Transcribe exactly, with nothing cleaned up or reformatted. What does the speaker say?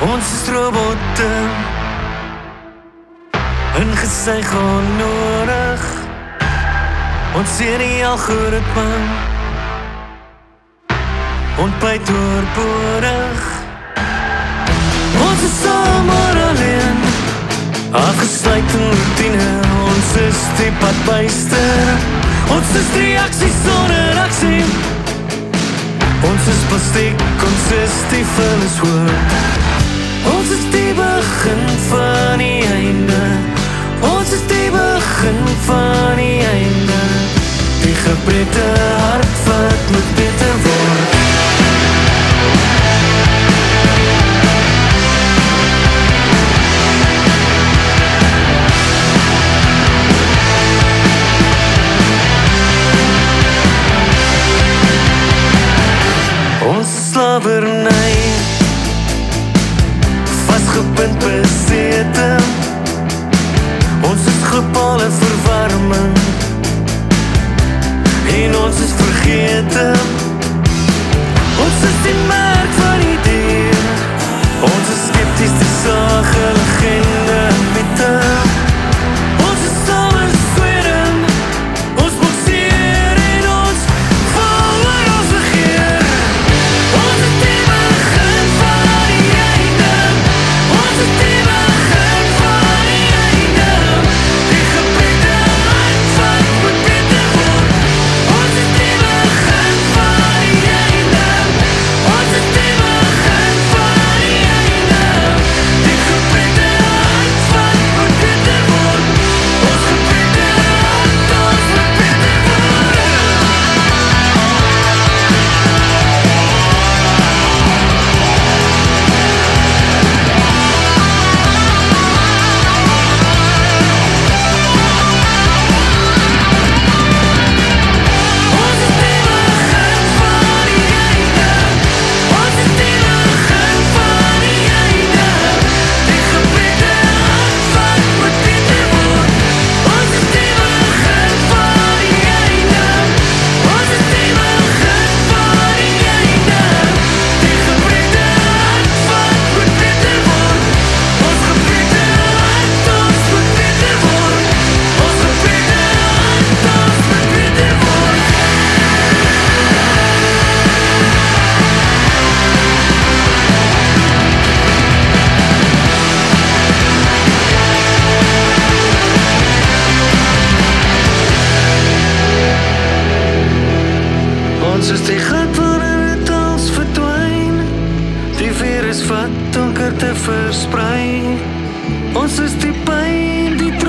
Ons is robotte, ingesuig onnodig. Ons sien die algoritme, ontbyt oorbodig. Ons is sommer alleen, afgesluit in routine. Ons is die padbuister, ons is die aksie sonder aksie. Ons is plastiek, ons is die vullis hoop. Ons is die begin van die einde. Ons is die begin van die einde. Die gebrekte hart wat moet beter word. Ons is slavernij, vastgepind besete. Ons is globale verwarming, en ons is vergeten. Ons is die merk van die dier. Ons is skepties, die sage, legende, mythe. Ons is alles sweren, ons bokseer en ons val oor ons regeer. Ons is die begin van die einde. Ons is die begin van die einde. Die gebrekte hart wat moet beter word. Ons is die begin van die einde. Ons is die begin van die einde. Die gebrekte hart wat moet beter word. Ons gebrekte hart, ons moet beter word. Ons is die begin van die einde. Ons is die begin van die einde. Die gebrekte hart wat moet beter word. Ons is die begin van die einde. Ons is die begin van die einde. Die gebrekte hart wat moet beter word. Ons gebrekte hart, ons moet beter word. Ons gebrekte hart, ons moet beter word. Ons is die gat waarin het als verdwijn. Die virus wat donker te versprei. Ons is die pijn, die